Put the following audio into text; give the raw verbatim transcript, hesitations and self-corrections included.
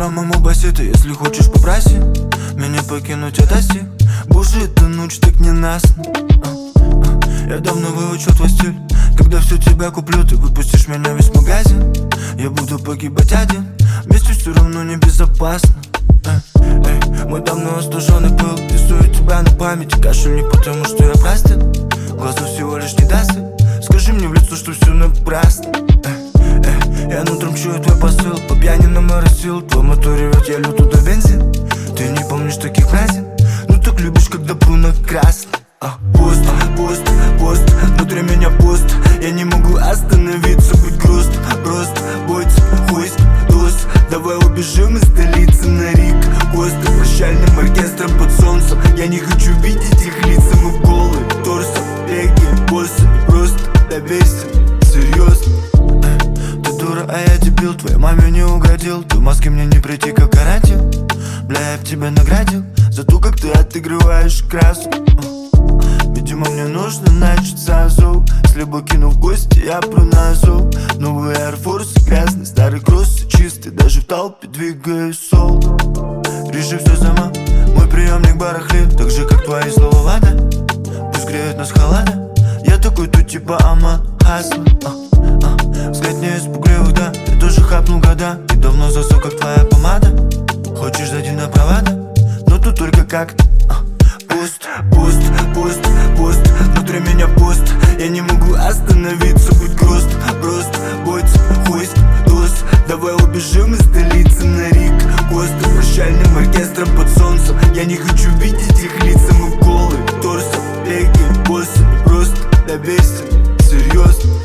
по-моему, баситы, если хочешь попроси меня покинуть от оси. Боже, эта ночь так ненастна. а, а. Я давно выучил твой стиль. Когда все тебя куплю, ты выпустишь меня весь магазин. Я буду погибать один, вместе все равно небезопасно. Эй, эй, мой давно остуженный пыл рисует тебя на памяти. Кашель не потому, что я простын. Глазу всего лишь не даст. Скажи мне в лицо, что все напрасно. Эй, эй, я нутром чую твой посыл. По пьяни наморосил, твой мотор ревет, я лью туда бензин. Ты не помнишь таких фразин, ну так любишь, когда пру на красный. а, Пуст, пуст, пуст, внутри меня пуст. Я не могу остановиться, быть грустно. Просто будь хуй туз. Давай убежим из столицы на Рик Коста, прощальным оркестром под солнцем. Я не хочу видеть их лица, мы голые торсом, реки, боссы. Просто доверься, серьезно. Ты дура, а я дебил, твоей маме не угодил. Ты в маске мне не прийти, как карантин. Бля, я б тебя наградил за то, как ты отыгрываешь краску. Видимо, мне нужно начать сразу. Если бы кинул в гости, я пру на зуб. Новый Air Force, грязный, старый кросс, чистый. Даже в толпе двигаюсь сол. Реши все сама, мой приемник барахлит. Так же, как твои слова вода. Пусть греют нас холода. Я такой тут типа Ама Хасла. а, а. Взгляд не испугливых, да. Я тоже хапнул года. И давно засох, как твоя помада. Хочешь зайти на провода, но тут только как-то. Пуст, пуст, пуст, пуст, внутри меня пуст. Я не могу остановиться, быть грустно. Просто будь хуй туз. Давай убежим из столицы на Рик Коста, прощальным оркестром под солнцем. Я не хочу видеть их лица, мы голые торсом, реки, боссы. Просто доверься, серьезно.